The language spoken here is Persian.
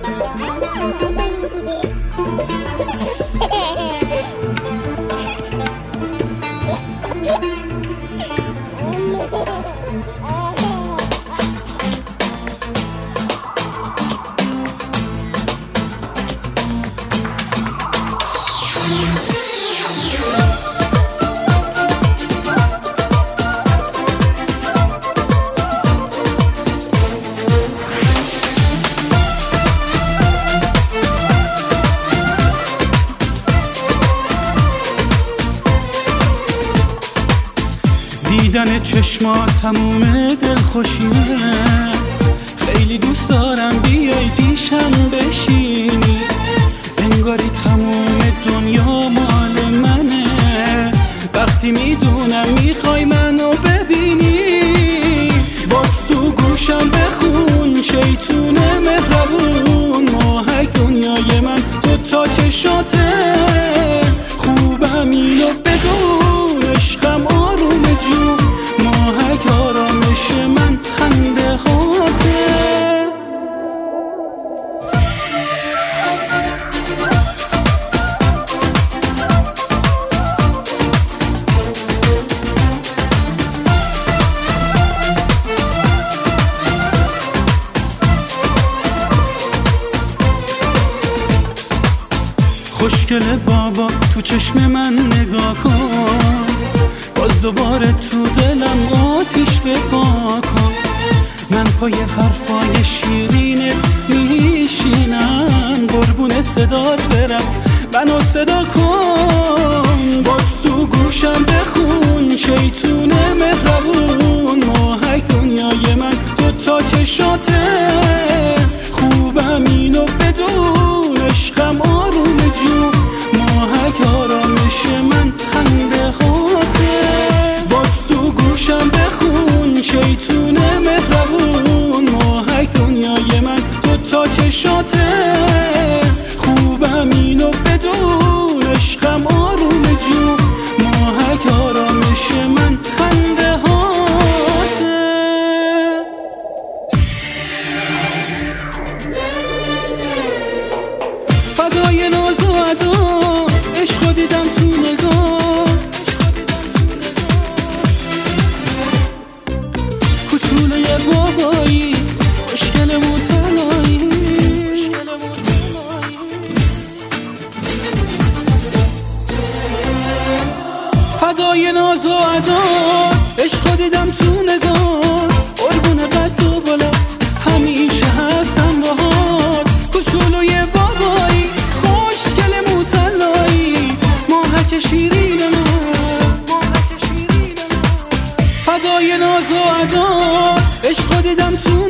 دیدن چشمات تموم دلخوشیه، خیلی دوست دارم بیای پیشم بشینی، انگاری تموم دنیا مال منه، وقتی میدونم میخوای منو ببینی، باز تو گوشم بخون شیطون مهربون، ماهک دنیای من دوتا چشاته، خوبم اینو بدون عشقم آروم جون، ماهک آرامش من خنده هاته. خوشگله بابا تو چشم من نگاه کن، باز دوباره تو دلم آتیش بپا کن، من پای حرفای شیرینت میشینم، قربون صدات برم منو صدا کن، باز تو گوشم بخون شیطون مهربون، ماهک دنیای من دوتا چشاته، خوبم اینو بدون عشقم آروم جون، ماهک آرامش من خنده هاته، باز تو گوشم بخون شیطون مهربون، ماهک دنیای من دوتا چشاته، خوبم اینو بدون عشقم آروم جون، ماهک آرامش من خنده هاته. فدای ناز و ادا عشقو دیدم تو نگاه، کوچولوی بابایی خوشگل متلایی، فدای ناز و ادا عشقو دیدم تو نگاه، قربون قد و بالات همیشه هستم باهات، کوچولوی بابایی خوشگل متلایی، ماهک شیرین من، فدای ناز و ادا عشقو دیدم تو